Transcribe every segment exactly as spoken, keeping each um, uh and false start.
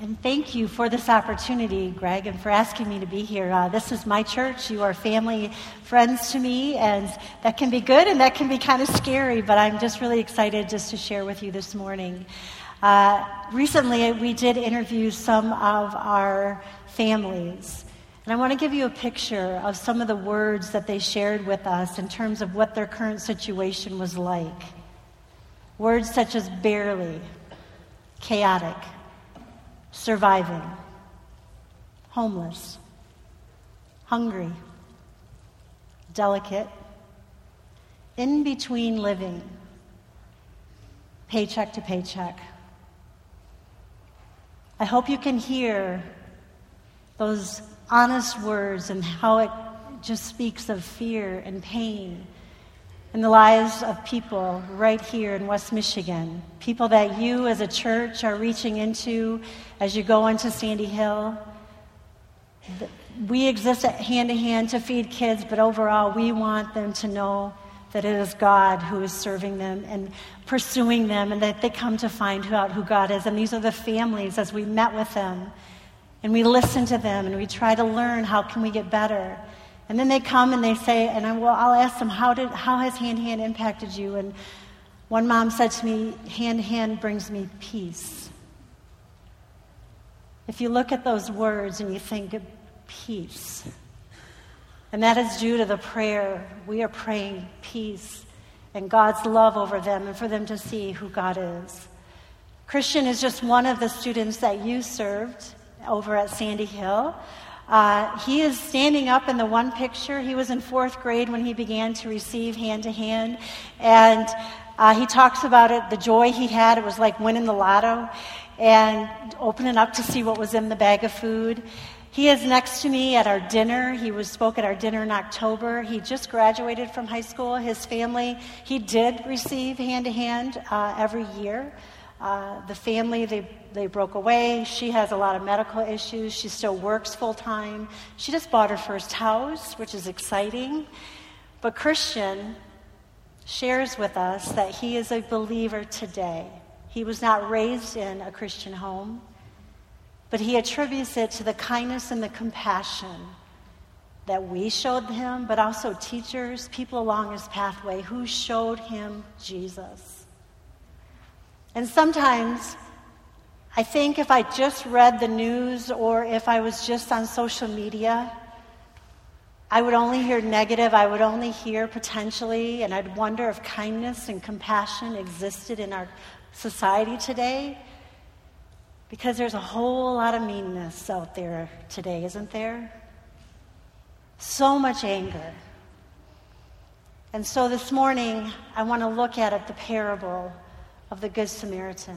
And thank you for this opportunity, Greg, and for asking me to be here. Uh, this is my church. You are family, friends to me, and that can be good and that can be kind of scary, but I'm just really excited just to share with you this morning. Uh, recently, we did interview some of our families, and I want to give you a picture of some of the words that they shared with us in terms of what their current situation was like. Words such as barely, chaotic, surviving, homeless, hungry, delicate, in between living, paycheck to paycheck. I hope you can hear those honest words and how it just speaks of fear and pain in the lives of people right here in West Michigan, people that you as a church are reaching into as you go into Sandy Hill. We exist hand to hand to feed kids, but overall we want them to know that it is God who is serving them and pursuing them, and that they come to find out who God is. And these are the families as we met with them and we listen to them and we try to learn how can we get better. And then they come and they say, and I will, I'll ask them, how did, how has Hand Hand impacted you? And one mom said to me, Hand Hand brings me peace. If you look at those words and you think, peace, and that is due to the prayer. We are praying peace and God's love over them and for them to see who God is. Christian is just one of the students that you served over at Sandy Hill. Uh, he is standing up in the one picture. He was in fourth grade when he began to receive Hand to Hand. And uh, he talks about it, the joy he had. It was like winning the lotto and opening up to see what was in the bag of food. He is next to me at our dinner. He was spoke at our dinner in October. He just graduated from high school. His family, he did receive Hand to Hand uh, every year. Uh, the family, they, they broke away. She has a lot of medical issues. She still works full-time. She just bought her first house, which is exciting. But Christian shares with us that he is a believer today. He was not raised in a Christian home, but he attributes it to the kindness and the compassion that we showed him, but also teachers, people along his pathway who showed him Jesus. And sometimes, I think if I just read the news or if I was just on social media, I would only hear negative, I would only hear potentially, and I'd wonder if kindness and compassion existed in our society today. Because there's a whole lot of meanness out there today, isn't there? So much anger. And so this morning, I want to look at it, the parable of the Good Samaritan.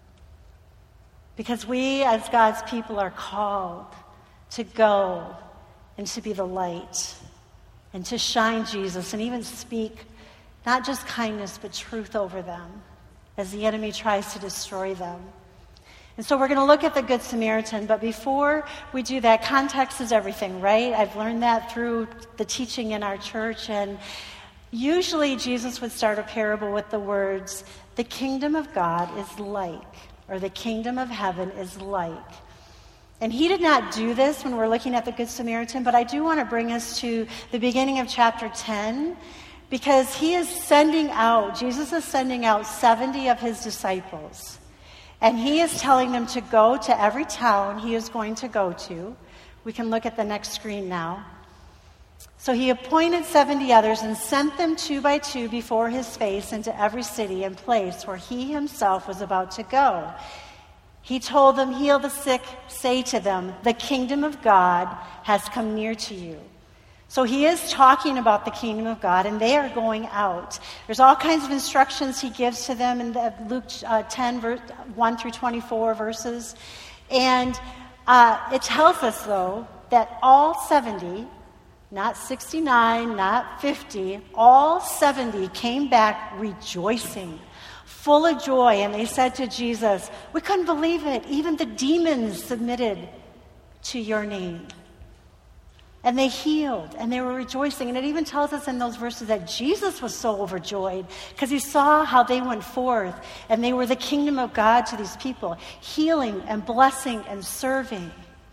Because we, as God's people, are called to go and to be the light and to shine Jesus and even speak not just kindness but truth over them as the enemy tries to destroy them. And so we're going to look at the Good Samaritan, but before we do that, context is everything, right? I've learned that through the teaching in our church, and usually Jesus would start a parable with the words, the kingdom of God is like, or the kingdom of heaven is like. And he did not do this when we're looking at the Good Samaritan, but I do want to bring us to the beginning of chapter ten, because he is sending out, Jesus is sending out seventy of his disciples. And he is telling them to go to every town he is going to go to. We can look at the next screen now. So he appointed seventy others and sent them two by two before his face into every city and place where he himself was about to go. He told them, heal the sick, say to them, the kingdom of God has come near to you. So he is talking about the kingdom of God, and they are going out. There's all kinds of instructions he gives to them in the Luke uh, ten, verse one through twenty-four verses. And uh, it tells us, though, that all seventy, not sixty-nine, not fifty, all seventy came back rejoicing, full of joy. And they said to Jesus, we couldn't believe it. Even the demons submitted to your name. And they healed, and they were rejoicing. And it even tells us in those verses that Jesus was so overjoyed because he saw how they went forth, and they were the kingdom of God to these people, healing and blessing and serving.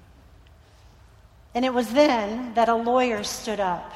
And it was then that a lawyer stood up.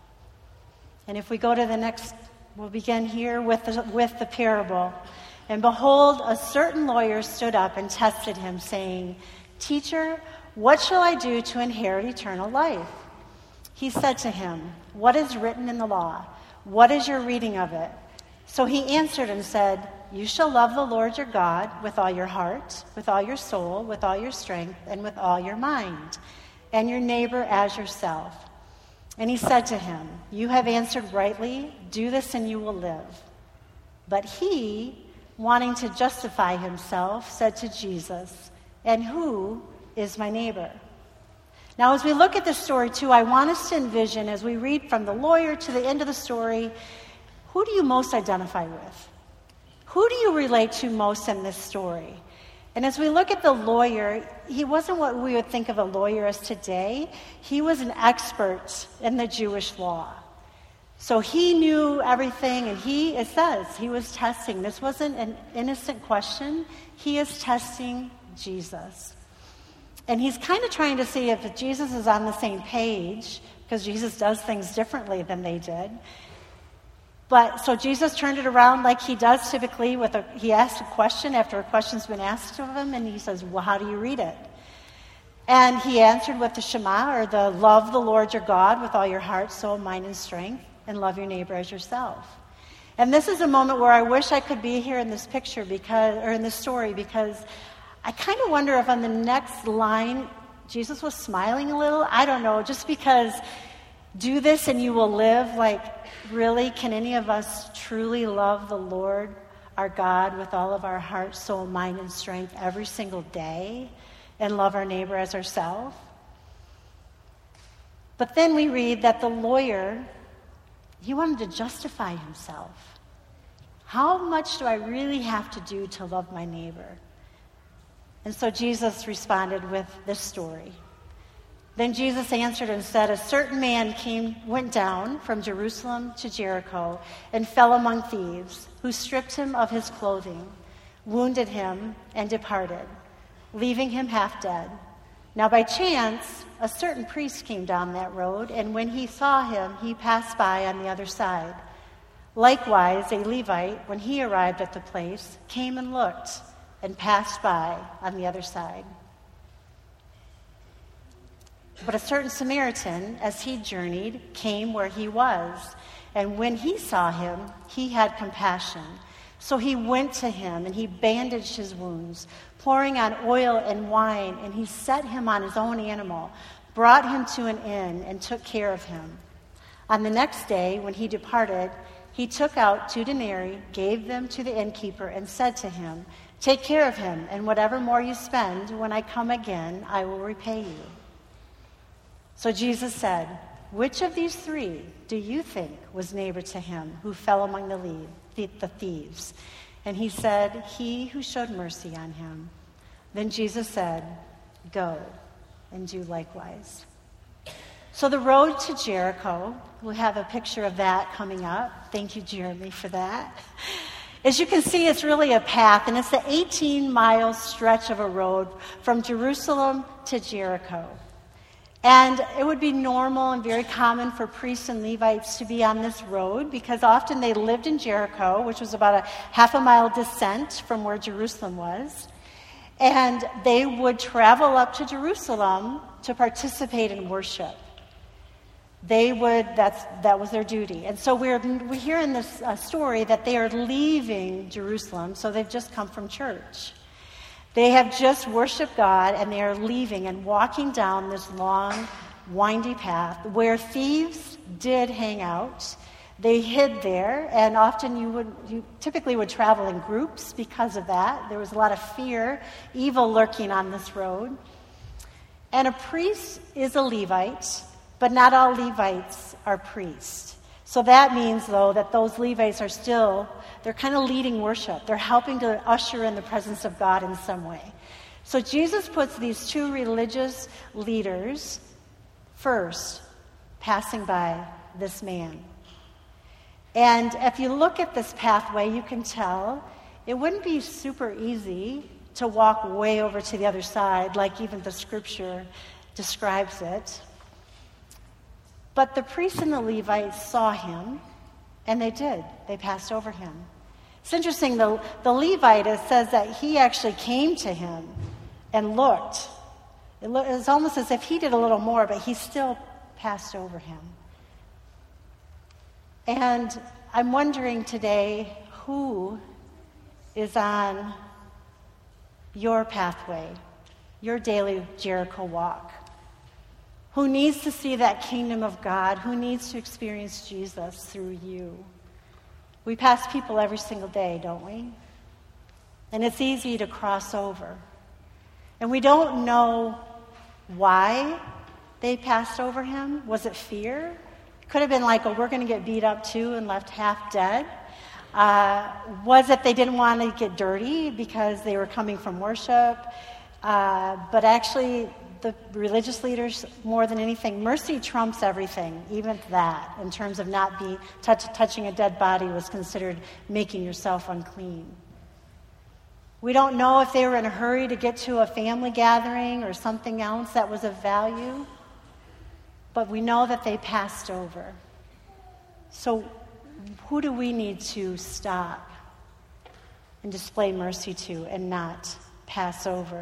And if we go to the next, we'll begin here with the, with the parable. And behold, a certain lawyer stood up and tested him, saying, "Teacher, what shall I do to inherit eternal life?" He said to him, "What is written in the law? What is your reading of it?" So he answered and said, "You shall love the Lord your God with all your heart, with all your soul, with all your strength, and with all your mind, and your neighbor as yourself." And he said to him, "You have answered rightly. Do this and you will live." But he, wanting to justify himself, said to Jesus, "And who is my neighbor?" Now, as we look at this story, too, I want us to envision, as we read from the lawyer to the end of the story, who do you most identify with? Who do you relate to most in this story? And as we look at the lawyer, he wasn't what we would think of a lawyer as today. He was an expert in the Jewish law. So he knew everything, and he, it says, he was testing. This wasn't an innocent question. He is testing Jesus. And he's kind of trying to see if Jesus is on the same page, because Jesus does things differently than they did. But so Jesus turned it around like he does typically. With a, he asked a question after a question's been asked of him, and he says, "Well, how do you read it?" And he answered with the Shema, or the love the Lord your God with all your heart, soul, mind, and strength, and love your neighbor as yourself. And this is a moment where I wish I could be here in this picture because, or in this story, because I kind of wonder if on the next line Jesus was smiling a little. I don't know, just because do this and you will live. Like, really, can any of us truly love the Lord our God with all of our heart, soul, mind, and strength every single day and love our neighbor as ourselves? But then we read that the lawyer, he wanted to justify himself. How much do I really have to do to love my neighbor? And so Jesus responded with this story. Then Jesus answered and said, "A certain man came, went down from Jerusalem to Jericho and fell among thieves, who stripped him of his clothing, wounded him, and departed, leaving him half dead. Now by chance, a certain priest came down that road, and when he saw him, he passed by on the other side. Likewise, a Levite, when he arrived at the place, came and looked, and passed by on the other side. But a certain Samaritan, as he journeyed, came where he was, and when he saw him, he had compassion. So he went to him, and he bandaged his wounds, pouring on oil and wine, and he set him on his own animal, brought him to an inn, and took care of him. On the next day, when he departed, he took out two denarii, gave them to the innkeeper, and said to him, 'Take care of him, and whatever more you spend, when I come again, I will repay you.' So Jesus said, 'Which of these three do you think was neighbor to him who fell among the, lead, the, the thieves?' And he said, 'He who showed mercy on him.' Then Jesus said, 'Go and do likewise.'" So the road to Jericho, we'll have a picture of that coming up. Thank you, Jeremy, for that. As you can see, it's really a path, and it's the eighteen-mile stretch of a road from Jerusalem to Jericho. And it would be normal and very common for priests and Levites to be on this road because often they lived in Jericho, which was about a half a mile descent from where Jerusalem was. And they would travel up to Jerusalem to participate in worship. They would, that's, that was their duty. And so we're, we hear in this uh, story that they are leaving Jerusalem, so they've just come from church. They have just worshiped God, and they are leaving and walking down this long, windy path where thieves did hang out. They hid there, and often you would, you typically would travel in groups because of that. There was a lot of fear, evil lurking on this road. And a priest is a Levite, but not all Levites are priests. So that means, though, that those Levites are still, they're kind of leading worship. They're helping to usher in the presence of God in some way. So Jesus puts these two religious leaders first passing by this man. And if you look at this pathway, you can tell it wouldn't be super easy to walk way over to the other side, like even the scripture describes it. But the priests and the Levites saw him, and they did. They passed over him. It's interesting, the, the Levite, it says that he actually came to him and looked. It was almost as if he did a little more, but he still passed over him. And I'm wondering today, who is on your pathway, your daily Jericho walk? Who needs to see that kingdom of God? Who needs to experience Jesus through you? We pass people every single day, don't we? And it's easy to cross over. And we don't know why they passed over him. Was it fear? It could have been like, oh, we're going to get beat up too and left half dead. Uh, was it they didn't want to get dirty because they were coming from worship? Uh, but actually, the religious leaders, more than anything, mercy trumps everything, even that, in terms of not be touch, touching a dead body was considered making yourself unclean. We don't know if they were in a hurry to get to a family gathering or something else that was of value, but we know that they passed over. So who do we need to stop and display mercy to and not pass over?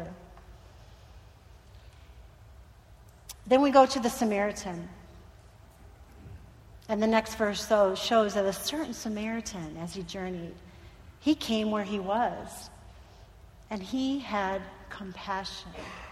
Then we go to the Samaritan. And the next verse, though, shows that a certain Samaritan, as he journeyed, he came where he was, and he had compassion.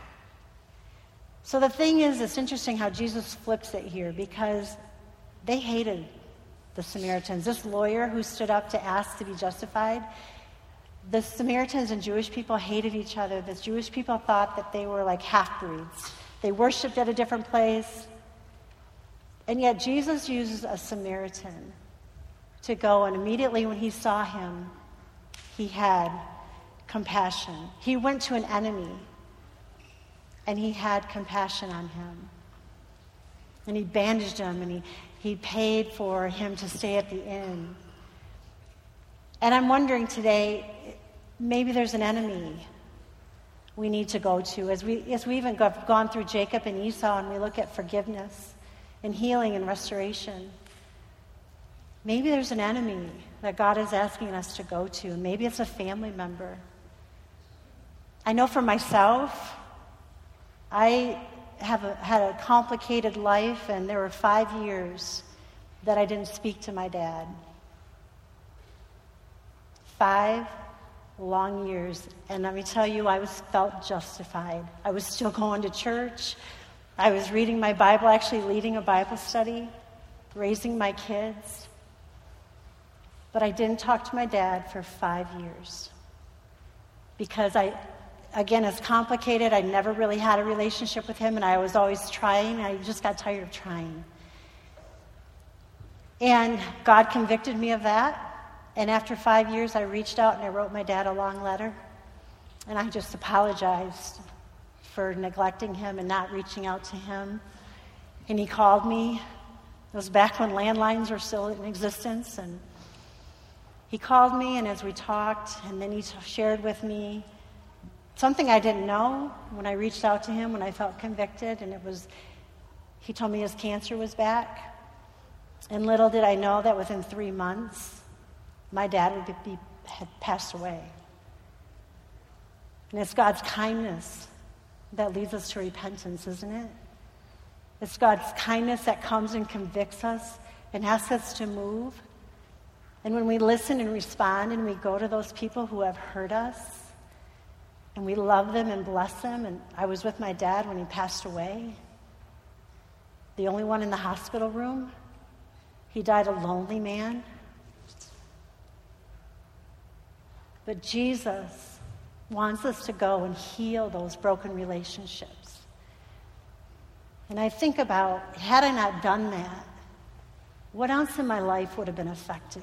So the thing is, it's interesting how Jesus flips it here, because they hated the Samaritans. This lawyer who stood up to ask to be justified, the Samaritans and Jewish people hated each other. The Jewish people thought that they were like half-breeds. They worshipped at a different place. And yet Jesus uses a Samaritan to go, and immediately when he saw him, he had compassion. He went to an enemy, and he had compassion on him. And he bandaged him, and he, he paid for him to stay at the inn. And I'm wondering today, maybe there's an enemy we need to go to. As we, as we even have gone through Jacob and Esau, and we look at forgiveness and healing and restoration, maybe there's an enemy that God is asking us to go to. Maybe it's a family member. I know for myself, I have a, had a complicated life, and there were five years that I didn't speak to my dad. Five long years. And let me tell you, I was felt justified. I was still going to church. I was reading my Bible, actually leading a Bible study, raising my kids. But I didn't talk to my dad for five years. Because I, again, it's complicated. I never really had a relationship with him, and I was always trying. I just got tired of trying. And God convicted me of that. And after five years, I reached out and I wrote my dad a long letter. And I just apologized for neglecting him and not reaching out to him. And he called me. It was back when landlines were still in existence. And he called me, and as we talked, and then he shared with me something I didn't know when I reached out to him, when I felt convicted. And it was, he told me his cancer was back. And little did I know that within three months, my dad would be, had passed away. And it's God's kindness that leads us to repentance, isn't it? It's God's kindness that comes and convicts us and asks us to move. And when we listen and respond and we go to those people who have hurt us, and we love them and bless them, and I was with my dad when he passed away, the only one in the hospital room. He died a lonely man. But Jesus wants us to go and heal those broken relationships. And I think about, had I not done that, what else in my life would have been affected?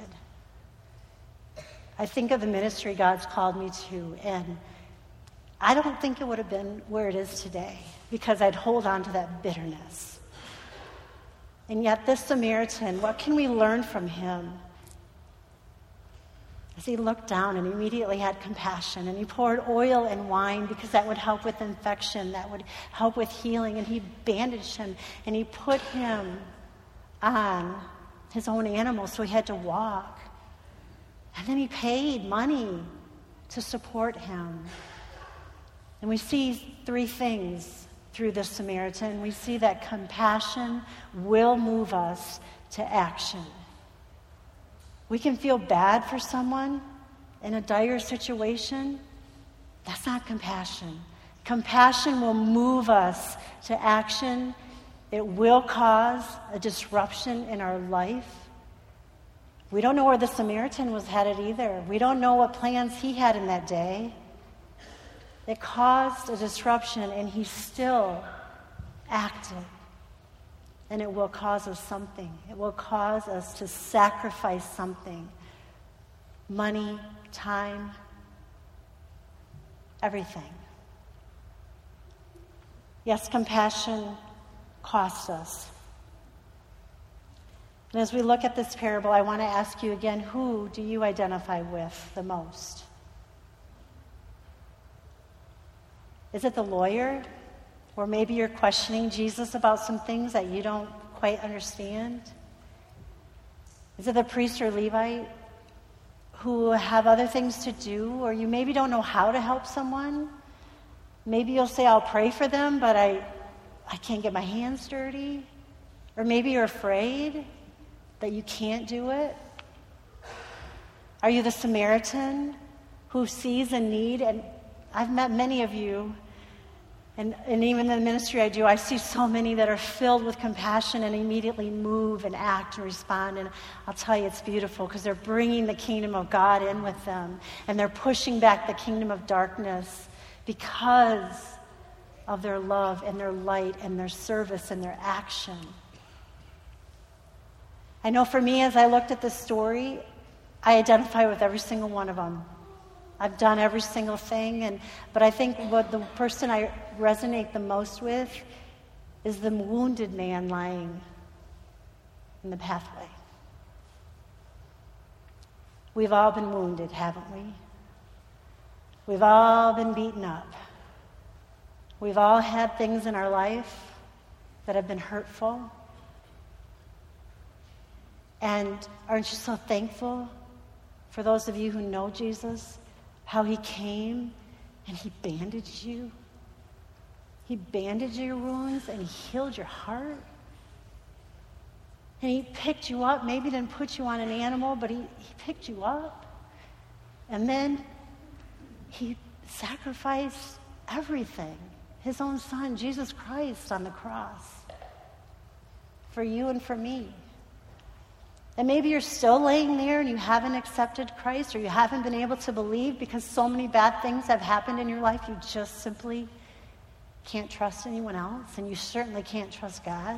I think of the ministry God's called me to, and I don't think it would have been where it is today, because I'd hold on to that bitterness. And yet this Samaritan, what can we learn from him? As he looked down and immediately had compassion, and he poured oil and wine because that would help with infection, that would help with healing, and he bandaged him, and he put him on his own animal so he had to walk. And then he paid money to support him. And we see three things through this Samaritan. We see that compassion will move us to action. We can feel bad for someone in a dire situation. That's not compassion. Compassion will move us to action. It will cause a disruption in our life. We don't know where the Samaritan was headed either. We don't know what plans he had in that day. It caused a disruption, and he still acted. And it will cause us something. It will cause us to sacrifice something. Money, time, everything. Yes, compassion costs us. And as we look at this parable, I want to ask you again, who do you identify with the most? Is it the lawyer? Or maybe you're questioning Jesus about some things that you don't quite understand? Is it the priest or Levite who have other things to do, or you maybe don't know how to help someone? Maybe you'll say, I'll pray for them, but I, I can't get my hands dirty. Or maybe you're afraid that you can't do it. Are you the Samaritan who sees a need? And I've met many of you, and, and even in the ministry I do, I see so many that are filled with compassion and immediately move and act and respond. And I'll tell you, it's beautiful because they're bringing the kingdom of God in with them, and they're pushing back the kingdom of darkness because of their love and their light and their service and their action. I know for me, as I looked at this story, I identify with every single one of them. I've done every single thing, and but I think what the person I resonate the most with is the wounded man lying in the pathway. We've all been wounded, haven't we? We've all been beaten up. We've all had things in our life that have been hurtful. And aren't you so thankful for those of you who know Jesus, how he came and he bandaged you? He bandaged your wounds and he healed your heart. And he picked you up, maybe didn't put you on an animal, but he, he picked you up. And then he sacrificed everything, his own son, Jesus Christ, on the cross for you and for me. And maybe you're still laying there and you haven't accepted Christ, or you haven't been able to believe because so many bad things have happened in your life, you just simply can't trust anyone else, and you certainly can't trust God.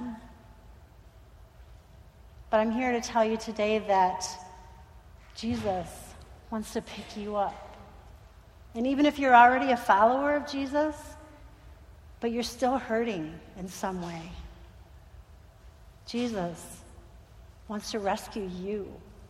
But I'm here to tell you today that Jesus wants to pick you up. And even if you're already a follower of Jesus, but you're still hurting in some way, Jesus wants to rescue you.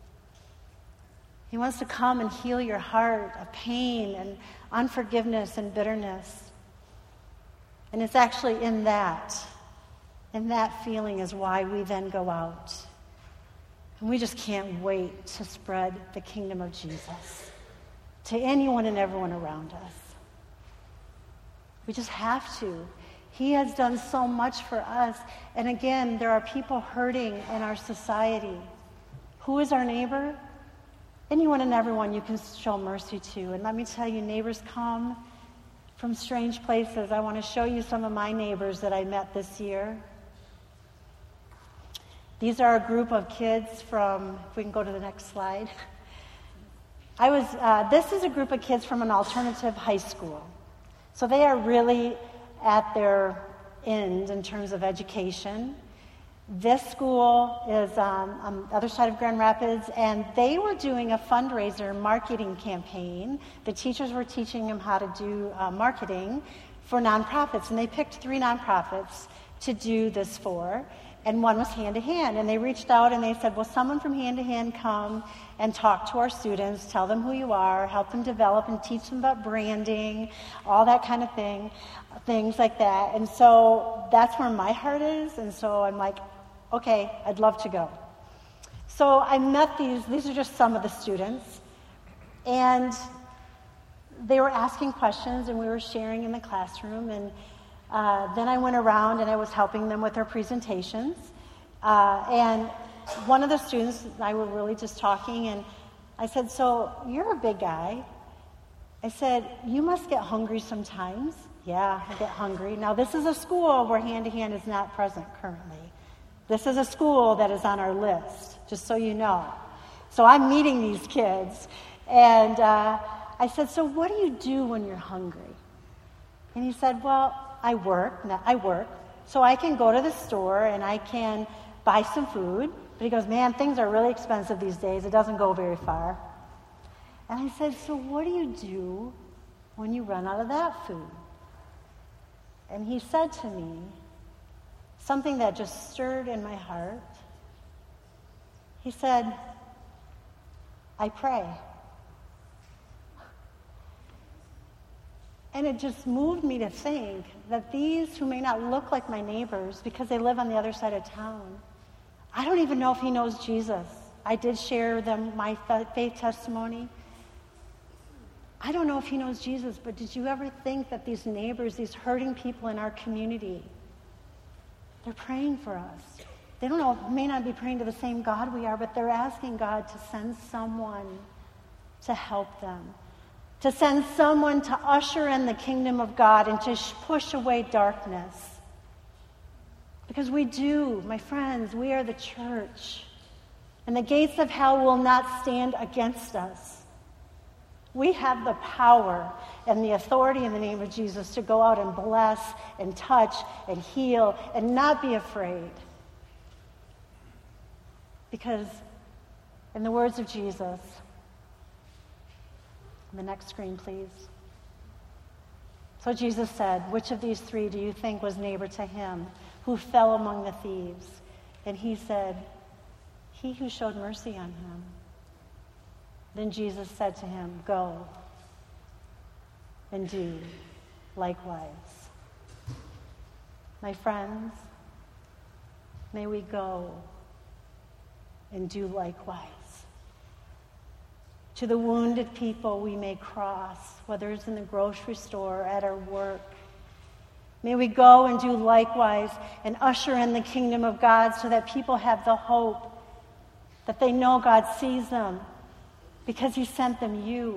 He wants to come and heal your heart of pain and unforgiveness and bitterness. And it's actually in that, in that feeling is why we then go out. And we just can't wait to spread the kingdom of Jesus to anyone and everyone around us. We just have to. He has done so much for us. And again, there are people hurting in our society. Who is our neighbor? Anyone and everyone you can show mercy to. And let me tell you, neighbors come from strange places. I want to show you some of my neighbors that I met this year. These are a group of kids from, if we can go to the next slide. I was, uh, this is a group of kids from an alternative high school. So they are really at their end in terms of education. This school is um, on the other side of Grand Rapids, and they were doing a fundraiser marketing campaign. The teachers were teaching them how to do uh, marketing for nonprofits. And they picked three nonprofits to do this for, and one was Hand to Hand. And they reached out and they said, will someone from Hand to Hand come and talk to our students, tell them who you are, help them develop and teach them about branding, all that kind of thing, things like that. And so that's where my heart is. And so I'm like, okay, I'd love to go. So I met these, these are just some of the students, and they were asking questions and we were sharing in the classroom. And uh, then I went around and I was helping them with their presentations. Uh, and one of the students, I were really just talking, and I said, so you're a big guy. I said, you must get hungry sometimes. Yeah, I get hungry. Now, this is a school where Hand to Hand is not present currently. This is a school that is on our list, just so you know. So I'm meeting these kids, and uh, I said, so what do you do when you're hungry? And he said, well, I work. No, I work. So I can go to the store and I can buy some food. But he goes, man, things are really expensive these days. It doesn't go very far. And I said, so what do you do when you run out of that food? And he said to me something that just stirred in my heart. He said, I pray. And it just moved me to think that these who may not look like my neighbors because they live on the other side of town, I don't even know if he knows Jesus. I did share them my faith testimony. I don't know if he knows Jesus, but did you ever think that these neighbors, these hurting people in our community, they're praying for us? They don't know, may not be praying to the same God we are, but they're asking God to send someone to help them, to send someone to usher in the kingdom of God and to push away darkness. Because we do, my friends, we are the church. And the gates of hell will not stand against us. We have the power and the authority in the name of Jesus to go out and bless and touch and heal and not be afraid. Because in the words of Jesus, the next screen, please. So Jesus said, which of these three do you think was neighbor to him who fell among the thieves? And he said, he who showed mercy on him. Then Jesus said to him, go and do likewise. My friends, may we go and do likewise. To the wounded people we may cross, whether it's in the grocery store or at our work. May we go and do likewise and usher in the kingdom of God so that people have the hope that they know God sees them because he sent them you.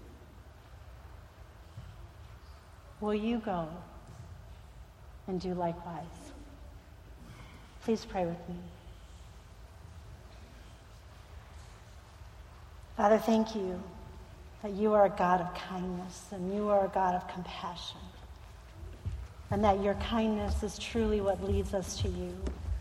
Will you go and do likewise? Please pray with me. Father, thank you that you are a God of kindness and you are a God of compassion, and that your kindness is truly what leads us to you.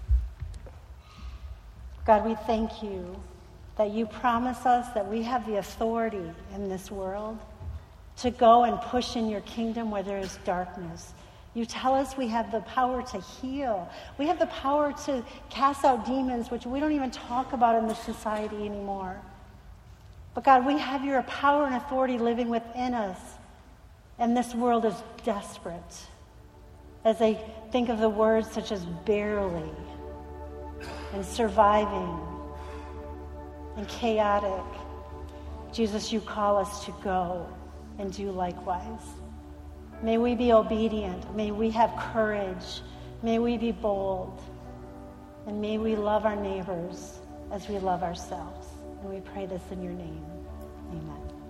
God, we thank you that you promise us that we have the authority in this world to go and push in your kingdom where there is darkness. You tell us we have the power to heal. We have the power to cast out demons, which we don't even talk about in this society anymore. But God, we have your power and authority living within us, and this world is desperate. As I think of the words such as barely, and surviving, and chaotic, Jesus, you call us to go and do likewise. May we be obedient. May we have courage. May we be bold. And may we love our neighbors as we love ourselves. And we pray this in your name. Amen.